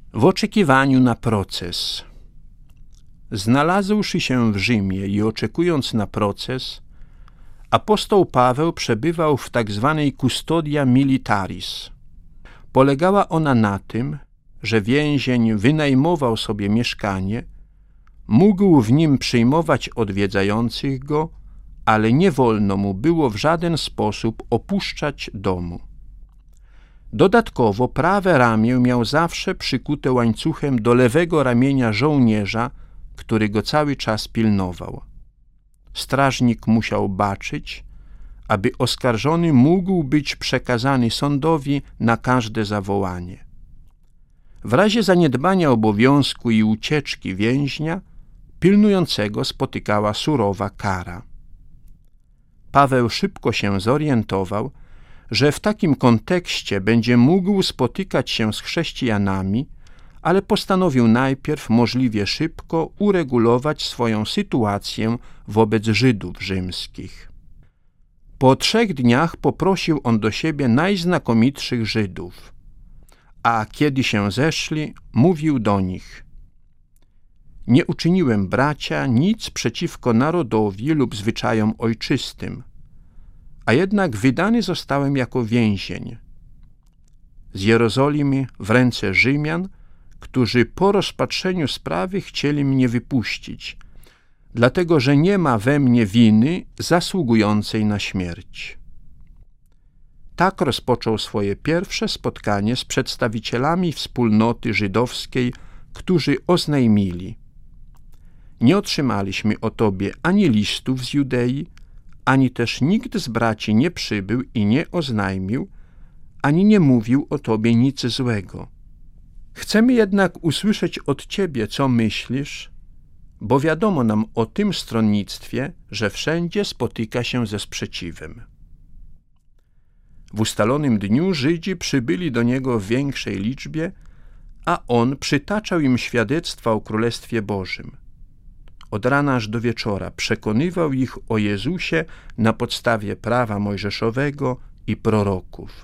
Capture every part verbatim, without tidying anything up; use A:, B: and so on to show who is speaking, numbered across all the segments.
A: W oczekiwaniu na proces. Znalazłszy się w Rzymie i oczekując na proces, apostoł Paweł przebywał w tak zwanej custodia militaris. Polegała ona na tym, że więzień wynajmował sobie mieszkanie, mógł w nim przyjmować odwiedzających go, ale nie wolno mu było w żaden sposób opuszczać domu. Dodatkowo prawe ramię miał zawsze przykute łańcuchem do lewego ramienia żołnierza, który go cały czas pilnował. Strażnik musiał baczyć, aby oskarżony mógł być przekazany sądowi na każde zawołanie. W razie zaniedbania obowiązku i ucieczki więźnia, pilnującego spotykała surowa kara. Paweł szybko się zorientował, że w takim kontekście będzie mógł spotykać się z chrześcijanami, ale postanowił najpierw możliwie szybko uregulować swoją sytuację wobec Żydów rzymskich. Po trzech dniach poprosił on do siebie najznakomitszych Żydów, a kiedy się zeszli, mówił do nich: Nie uczyniłem, bracia, nic przeciwko narodowi lub zwyczajom ojczystym, a jednak wydany zostałem jako więzień z Jerozolimy w ręce Rzymian, którzy po rozpatrzeniu sprawy chcieli mnie wypuścić, dlatego że nie ma we mnie winy zasługującej na śmierć. Tak rozpoczął swoje pierwsze spotkanie z przedstawicielami wspólnoty żydowskiej, którzy oznajmili: Nie otrzymaliśmy o tobie ani listów z Judei, ani też nikt z braci nie przybył i nie oznajmił, ani nie mówił o tobie nic złego. Chcemy jednak usłyszeć od ciebie, co myślisz, bo wiadomo nam o tym stronnictwie, że wszędzie spotyka się ze sprzeciwem. W ustalonym dniu Żydzi przybyli do niego w większej liczbie, a on przytaczał im świadectwa o Królestwie Bożym. Od rana aż do wieczora przekonywał ich o Jezusie na podstawie prawa mojżeszowego i proroków.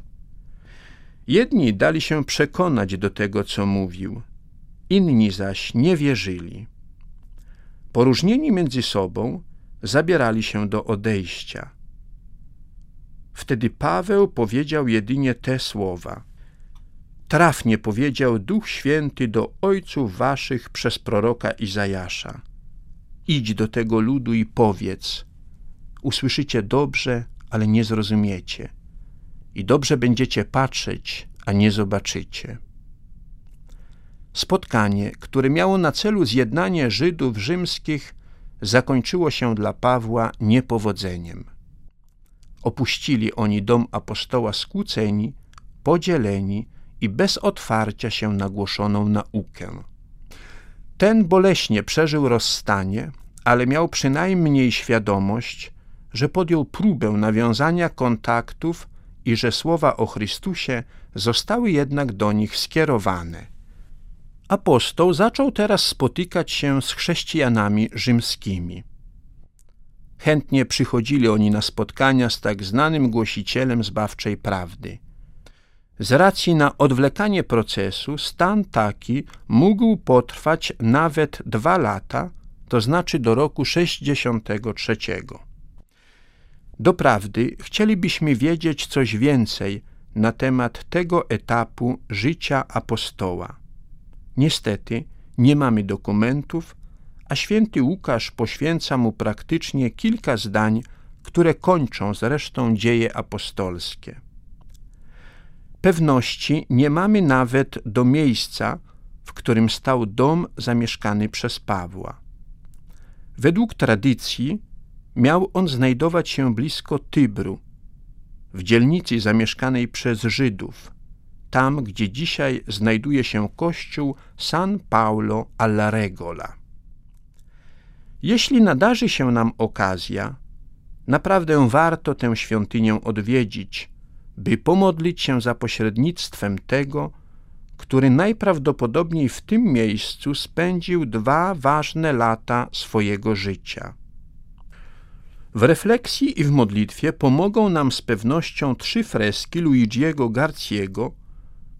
A: Jedni dali się przekonać do tego, co mówił, inni zaś nie wierzyli. Poróżnieni między sobą, zabierali się do odejścia. Wtedy Paweł powiedział jedynie te słowa: Trafnie powiedział Duch Święty do ojców waszych przez proroka Izajasza: Idź do tego ludu i powiedz: usłyszycie dobrze, ale nie zrozumiecie, i dobrze będziecie patrzeć, a nie zobaczycie. Spotkanie, które miało na celu zjednanie Żydów rzymskich, zakończyło się dla Pawła niepowodzeniem. Opuścili oni dom apostoła skłóceni, podzieleni i bez otwarcia się na głoszoną naukę. Ten boleśnie przeżył rozstanie, ale miał przynajmniej świadomość, że podjął próbę nawiązania kontaktów i że słowa o Chrystusie zostały jednak do nich skierowane. Apostoł zaczął teraz spotykać się z chrześcijanami rzymskimi. Chętnie przychodzili oni na spotkania z tak znanym głosicielem zbawczej prawdy. Z racji na odwlekanie procesu stan taki mógł potrwać nawet dwa lata, to znaczy do roku sześćdziesiątego trzeciego. Doprawdy chcielibyśmy wiedzieć coś więcej na temat tego etapu życia apostoła. Niestety nie mamy dokumentów, a święty Łukasz poświęca mu praktycznie kilka zdań, które kończą zresztą dzieje apostolskie. Pewności nie mamy nawet do miejsca, w którym stał dom zamieszkany przez Pawła. Według tradycji miał on znajdować się blisko Tybru, w dzielnicy zamieszkanej przez Żydów, tam, gdzie dzisiaj znajduje się kościół San Paolo alla Regola. Jeśli nadarzy się nam okazja, naprawdę warto tę świątynię odwiedzić, by pomodlić się za pośrednictwem tego, który najprawdopodobniej w tym miejscu spędził dwa ważne lata swojego życia. W refleksji i w modlitwie pomogą nam z pewnością trzy freski Luigiego Garciego,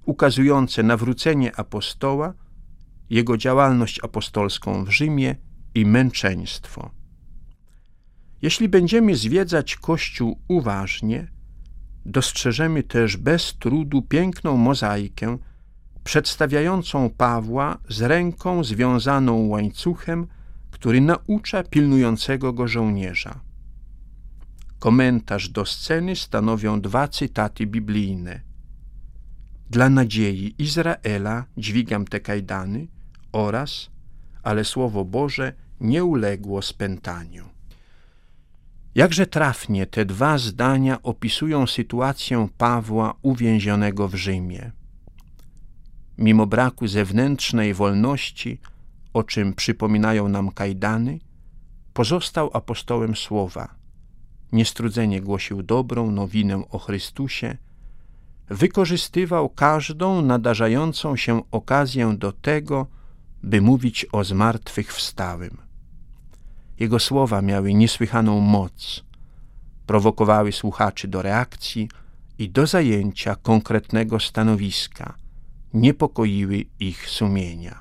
A: ukazujące nawrócenie apostoła, jego działalność apostolską w Rzymie i męczeństwo. Jeśli będziemy zwiedzać Kościół uważnie, dostrzeżemy też bez trudu piękną mozaikę przedstawiającą Pawła z ręką związaną łańcuchem, który naucza pilnującego go żołnierza. Komentarz do sceny stanowią dwa cytaty biblijne. Dla nadziei Izraela dźwigam te kajdany oraz, ale Słowo Boże nie uległo spętaniu. Jakże trafnie te dwa zdania opisują sytuację Pawła uwięzionego w Rzymie. Mimo braku zewnętrznej wolności, o czym przypominają nam kajdany, pozostał apostołem Słowa. Niestrudzenie głosił dobrą nowinę o Chrystusie, wykorzystywał każdą nadarzającą się okazję do tego, by mówić o zmartwychwstałym. Jego słowa miały niesłychaną moc, prowokowały słuchaczy do reakcji i do zajęcia konkretnego stanowiska, niepokoiły ich sumienia.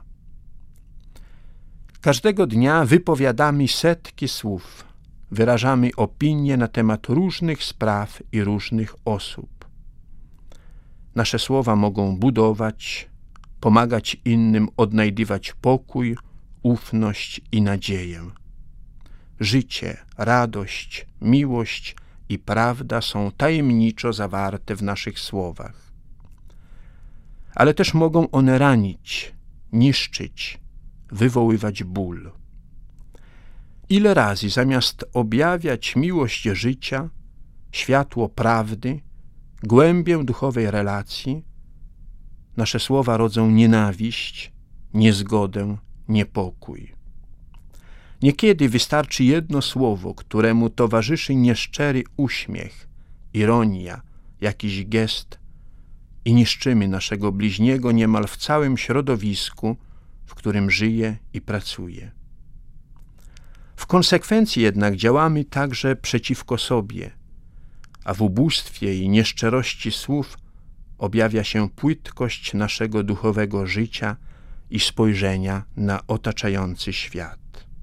A: Każdego dnia wypowiadamy setki słów, wyrażamy opinie na temat różnych spraw i różnych osób. Nasze słowa mogą budować, pomagać innym odnajdywać pokój, ufność i nadzieję. Życie, radość, miłość i prawda są tajemniczo zawarte w naszych słowach. Ale też mogą one ranić, niszczyć, wywoływać ból. Ile razy zamiast objawiać miłość życia, światło prawdy, głębię duchowej relacji, nasze słowa rodzą nienawiść, niezgodę, niepokój. Niekiedy wystarczy jedno słowo, któremu towarzyszy nieszczery uśmiech, ironia, jakiś gest i niszczymy naszego bliźniego niemal w całym środowisku, w którym żyje i pracuje. W konsekwencji jednak działamy także przeciwko sobie, a w ubóstwie i nieszczerości słów objawia się płytkość naszego duchowego życia i spojrzenia na otaczający świat.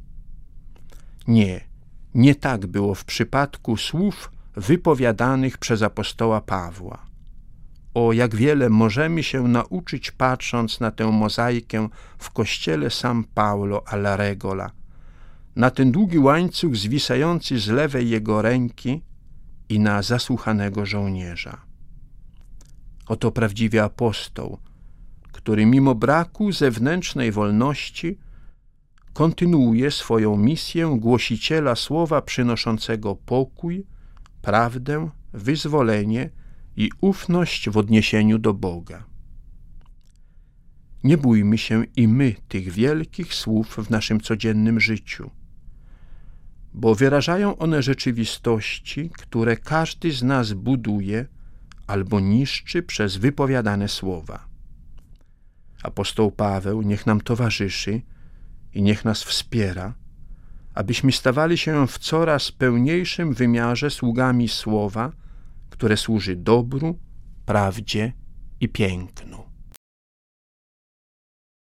A: Nie, nie tak było w przypadku słów wypowiadanych przez apostoła Pawła. O, jak wiele możemy się nauczyć, patrząc na tę mozaikę w kościele San Paolo alla Regola, na ten długi łańcuch zwisający z lewej jego ręki i na zasłuchanego żołnierza. Oto prawdziwy apostoł, który mimo braku zewnętrznej wolności kontynuuje swoją misję głosiciela słowa przynoszącego pokój, prawdę, wyzwolenie i ufność w odniesieniu do Boga. Nie bójmy się i my tych wielkich słów w naszym codziennym życiu, bo wyrażają one rzeczywistości, które każdy z nas buduje albo niszczy przez wypowiadane słowa. Apostoł Paweł niech nam towarzyszy i niech nas wspiera, abyśmy stawali się w coraz pełniejszym wymiarze sługami słowa, które służy dobru, prawdzie i pięknu.